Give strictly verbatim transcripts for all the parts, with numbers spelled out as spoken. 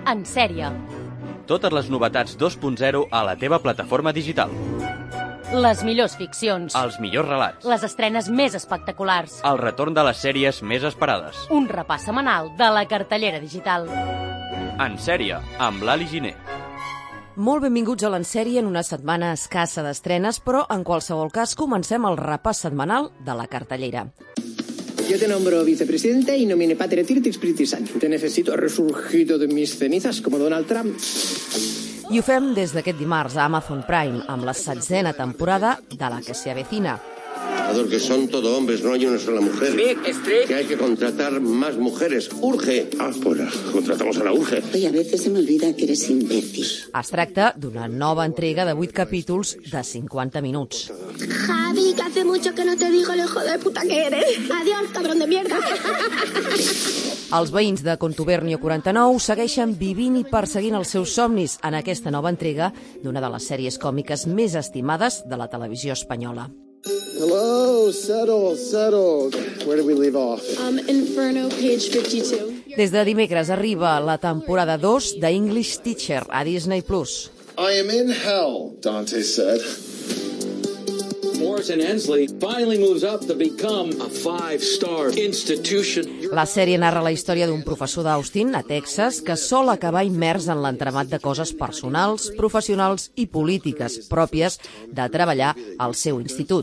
En sèrie. Totes les novetats dos punt zero a la teva plataforma digital. Les millors ficcions. Els millors relats. Les estrenes més espectaculars. El retorn de les sèries més esperades. Un repàs setmanal de la cartellera digital. En sèrie, amb l'Ali Giner. Molt benvinguts a l'Ensèrie en una setmana escassa d'estrenes, però en qualsevol cas comencem el repàs setmanal de la cartellera. Yo te nombro vicepresidente y nomine pater et spiritus sancti. Te necesito resurgido de mis cenizas como Donald Trump. I ho fem des d'aquest dimarts a Amazon Prime, amb la setzena temporada de La que se avecina. Que son todo hombres, no hay una sola mujer. Que hay que contratar más mujeres. ¡Urge! Ah, pues contratamos a la urge. Y a veces se me olvida que eres imbécil. Es tracta d'una nova entrega de vuit capítols de cinquanta minuts. Javi, que hace mucho que no te digo el hijo de puta que eres. Adiós, cabrón de mierda. Els veïns de Contubernio quaranta-nou segueixen vivint i perseguint els seus somnis en aquesta nova entrega d'una de les sèries còmiques més estimades de la televisió espanyola. Hello, settle, settle. Where did we leave off? Um, Inferno, page fifty-two. Des de dimecres arriba la temporada dos de English Teacher a Disney plus. I am in hell, Dante said. Morrison Hensley finally moves up to become a five-star institution. La sèrie narra la història d'un professor d'Austin, a Texas, que sol acabar immers en l'entramat de coses personals, professionals i polítiques pròpies de treballar al seu institut.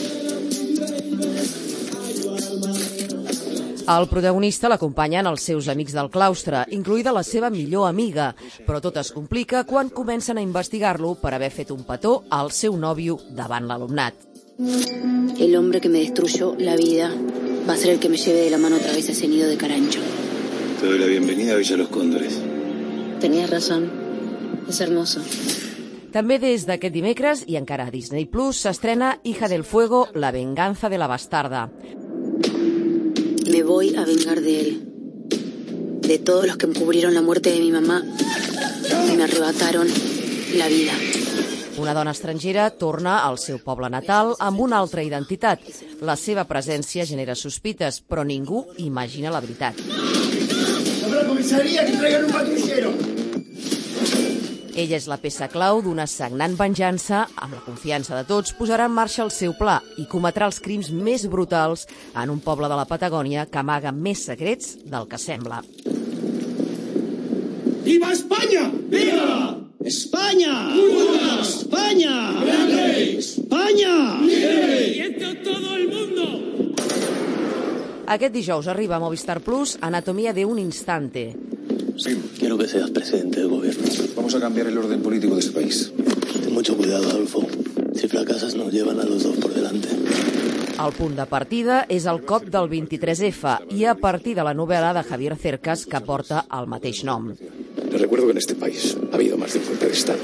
El protagonista l'acompanyen els seus amics del claustre, incloïda la seva millor amiga, però tot es complica quan comencen a investigar-lo per haver fet un petó al seu nòvio davant l'alumnat. El hombre que me destruyó la vida va a ser el que me lleve de la mano otra vez a ese nido de carancho. Te doy la bienvenida a Villa Los Cóndores. Tenías razón, es hermoso. També des d'aquest dimecres, i encara a Disney plus, s'estrena Hija del Fuego, la venganza de la bastarda. Me voy a vengar de él, de todos los que encubrieron la muerte de mi mamá y me arrebataron la vida. Una dona estrangera torna al seu poble natal amb una altra identitat. La seva presència genera sospites, però ningú imagina la veritat. ¡A la comisaría que traigan un patrullero! Ella és la peça clau d'una sagnant venjança. Amb la confiança de tots, posarà en marxa el seu pla i cometrà els crims més brutals en un poble de la Patagònia que amaga més secrets del que sembla. ¡Viva España! ¡Viva! ¡España! ¡Viva! ¡España! ¡Grande! ¡España! ¡Viento todo el mundo! Aquest dijous arriba a Movistar Plus Anatomía de un instante. Sí, quiero que seas presidente del gobierno. Vamos a cambiar el orden político de este país. Ten mucho cuidado, Adolfo. Si fracasas, nos llevan a los dos por delante. El punt de partida és el cop del vint-i-tres efe i a partir de la novel·la de Javier Cercas que porta el mateix nom. Les recuerdo que en este país ha habido más de un golpe de Estado.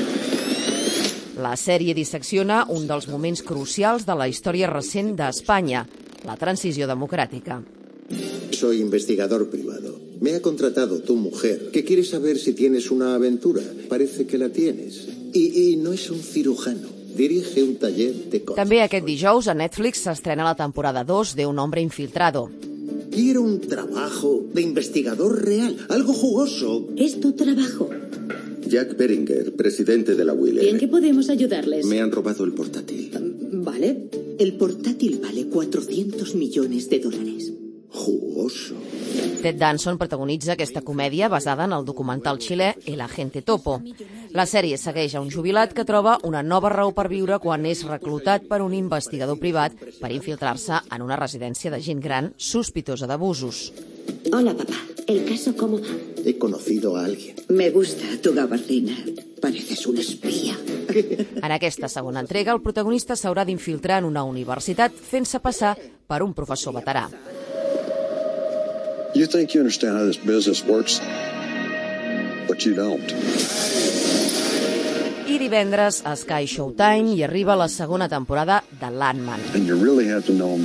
La sèrie dissecciona un dels moments crucials de la història recent d'Espanya, la transició democràtica. Soy investigador privado. Me ha contratado tu mujer, que quiere saber si tienes una aventura. Parece que la tienes. Y, y no es un cirujano. Dirige un taller de cosas. També aquest dijous a Netflix s'estrena la temporada dos de Un hombre infiltrado. Quiero un trabajo de investigador real, algo jugoso. ¿Es tu trabajo? Jack Beringer, presidente de la Willem. ¿Y en qué podemos ayudarles? Me han robado el portátil. Vale. El portátil vale cuatrocientos millones de dólares. Jugoso. Ted Danson protagonitza aquesta comèdia basada en el documental xilè El agente topo. La sèrie segueix a un jubilat que troba una nova raó per viure quan és reclutat per un investigador privat per infiltrar-se en una residència de gent gran sospitosa d'abusos. Hola, papá. ¿El caso cómo va? He conocido a alguien. Me gusta tu gabardina. Pareces un espía. En aquesta segona entrega, el protagonista s'haurà d'infiltrar en una universitat fent-se passar per un professor veterà. You think you understand how this business works, but you don't. I divendres a Sky Showtime hi arriba la segona temporada de Landman. And you really have to know them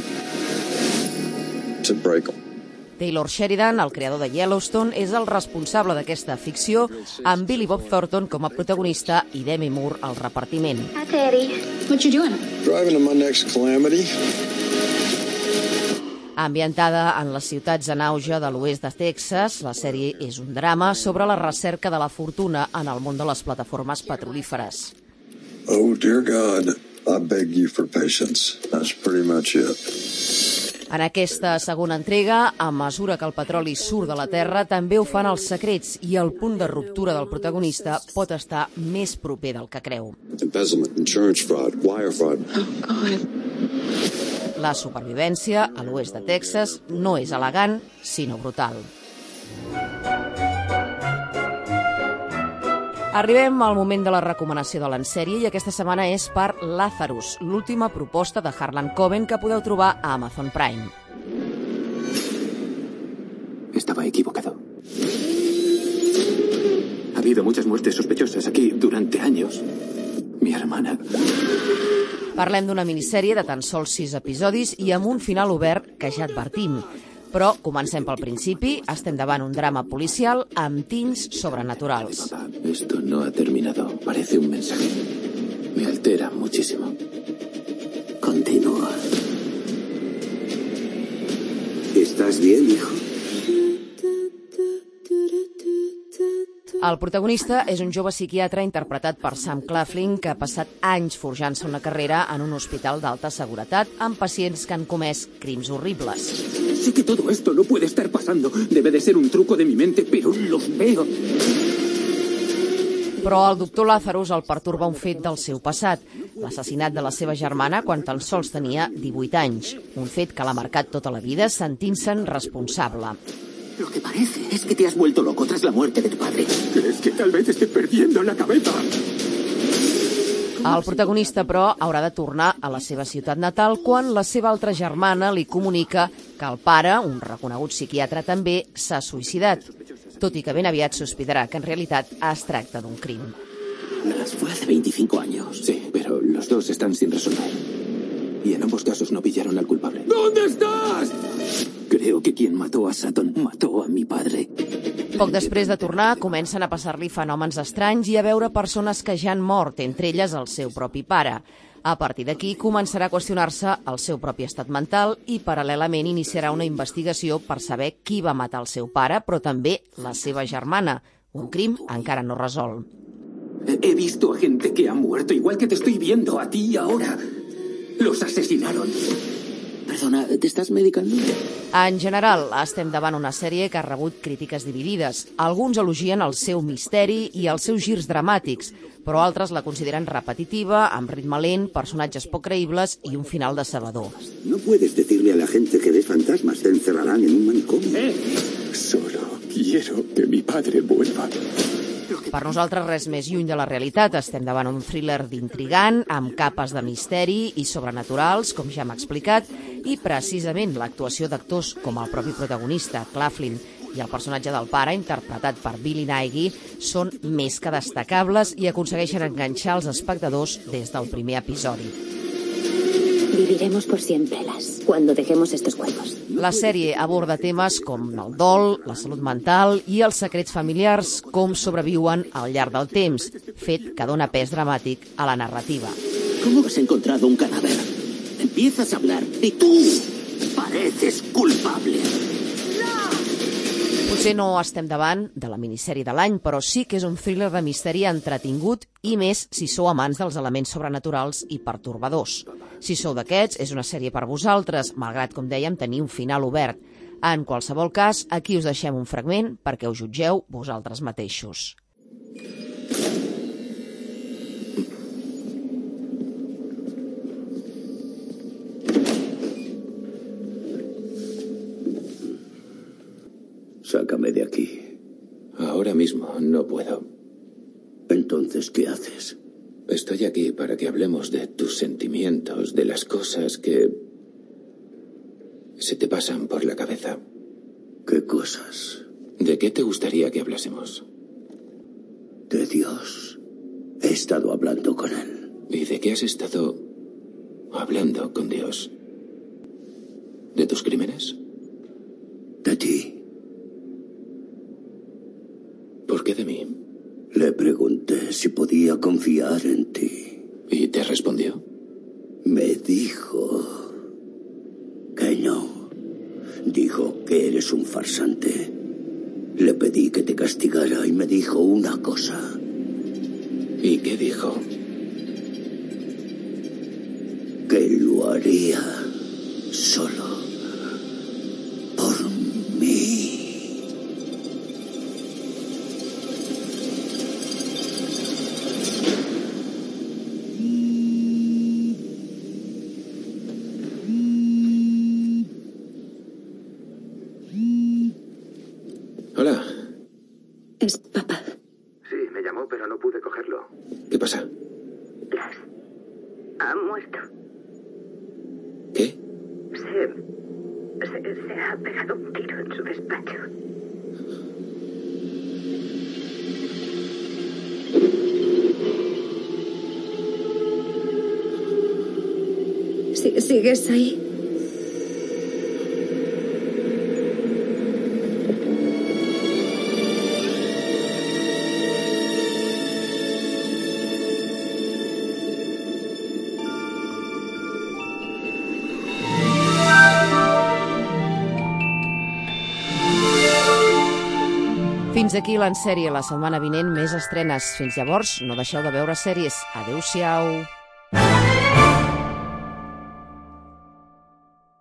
to break them. Taylor Sheridan, el creador de Yellowstone, és el responsable d'aquesta ficció, amb Billy Bob Thornton com a protagonista i Demi Moore al repartiment. Hi, Teddy. What you doing? Driving to my next calamity. Ambientada en les ciutats en auge de l'oest de Texas, la sèrie és un drama sobre la recerca de la fortuna en el món de les plataformes petrolíferes. Oh, dear God, I beg you for patience. That's pretty much it. En aquesta segona entrega, a mesura que el petroli surt de la Terra, també ho fan els secrets i el punt de ruptura del protagonista pot estar més proper del que creu. Embezzlement, insurance fraud, wire fraud. Oh, God. La supervivència a l'oest de Texas no és elegant, sinó brutal. Arribem al moment de la recomanació de l'ensèrie i aquesta setmana és per Lazarus, l'última proposta de Harlan Coben que podeu trobar a Amazon Prime. Estaba equivocado. Ha habido muchas muertes sospechosas aquí durante años. Mi hermana. Parlem d'una minissèrie de tan sols sis episodis i amb un final obert que ja advertim. Però comencem pel principi, estem davant un drama policial amb tints sobrenaturals. Esto no ha terminado. Parece un mensaje. Me altera muchísimo. Continúa. ¿Estás bien, hijo? El protagonista és un jove psiquiatre interpretat per Sam Claflin que ha passat anys forjant-se una carrera en un hospital d'alta seguretat amb pacients que han comès crims horribles. Sé que todo esto no puede estar pasando. Debe de ser un truco de mi mente, pero los veo. Però el doctor Lazarus el pertorba un fet del seu passat, l'assassinat de la seva germana quan tan sols tenia divuit anys, un fet que l'ha marcat tota la vida sentint-se'n responsable. Lo que parece es que te has vuelto loco tras la muerte de tu padre. ¿Crees que tal vez esté perdiendo la cabeza? El protagonista, però, haurà de tornar a la seva ciutat natal quan la seva altra germana li comunica que el pare, un reconegut psiquiatre també, s'ha suïcidat, tot i que ben aviat sospitarà que en realitat es tracta d'un crim. Fue hace veinticinco años. Sí, pero los dos están sin resolver. Y en ambos casos no pillaron al culpable. ¿Dónde estás? Creo que quien mató a Sutton mató a mi padre. Poc després de tornar, comencen a passar-li fenòmens estranys i a veure persones que ja han mort, entre elles el seu propi pare. A partir d'aquí, començarà a qüestionar-se el seu propi estat mental i, paral·lelament, iniciarà una investigació per saber qui va matar el seu pare, però també la seva germana, un crim encara no resolt. He visto a gente que ha muerto, igual que te estoy viendo a ti ahora. Los asesinaron. Perdona, ¿te estás medicando? En general, estem davant una sèrie que ha rebut crítiques dividides. Alguns elogien el seu misteri i els seus girs dramàtics, però altres la consideren repetitiva, amb ritme lent, personatges poc creïbles i un final decebedor. No puedes decirle a la gente que ves fantasmas, te encerrarán en un manicomio. Eh, solo quiero que mi padre vuelva. Per nosaltres res més lluny de la realitat. Estem davant un thriller d'intrigant, amb capes de misteri i sobrenaturals, com ja hem explicat, i precisament l'actuació d'actors com el propi protagonista, Claflin, i el personatge del pare, interpretat per Billy Nighy, són més que destacables i aconsegueixen enganxar els espectadors des del primer episodi. Viviremos por siempre, Las, cuando dejemos estos cuerpos. La sèrie aborda temes com el dol, la salut mental i els secrets familiars, com sobreviuen al llarg del temps, fet que dona pes dramàtic a la narrativa. ¿Cómo has encontrado un cadáver? Empiezas a hablar y tú pareces culpable. Potser no estem davant de la minissèrie de l'any, però sí que és un thriller de misteri entretingut i més si sou amants dels elements sobrenaturals i pertorbadors. Si sou d'aquests, és una sèrie per vosaltres, malgrat, com dèiem, tenir un final obert. En qualsevol cas, aquí us deixem un fragment perquè us jutgeu vosaltres mateixos. Sácame de aquí. Ahora mismo no puedo. Entonces, ¿qué haces? Estoy aquí para que hablemos de tus sentimientos, de las cosas que se te pasan por la cabeza. ¿Qué cosas? ¿De qué te gustaría que hablásemos? De Dios. He estado hablando con él. ¿Y de qué has estado hablando con Dios? ¿De tus crímenes? De ti. ¿Por qué de mí? Le pregunté si podía confiar en ti. ¿Y te respondió? Me dijo que no. Dijo que eres un farsante. Le pedí que te castigara y me dijo una cosa. ¿Y qué dijo? Que lo haría solo por mí. Hola. Es papá. Sí, me llamó, pero no pude cogerlo. ¿Qué pasa? Las ha muerto. ¿Qué? Se, se, se ha pegado un tiro en su despacho. Si- ¿Sigues ahí? Fins aquí l'En Sèrie. La setmana vinent més estrenes. Fins llavors, no deixeu de veure sèries. Adéu-siau.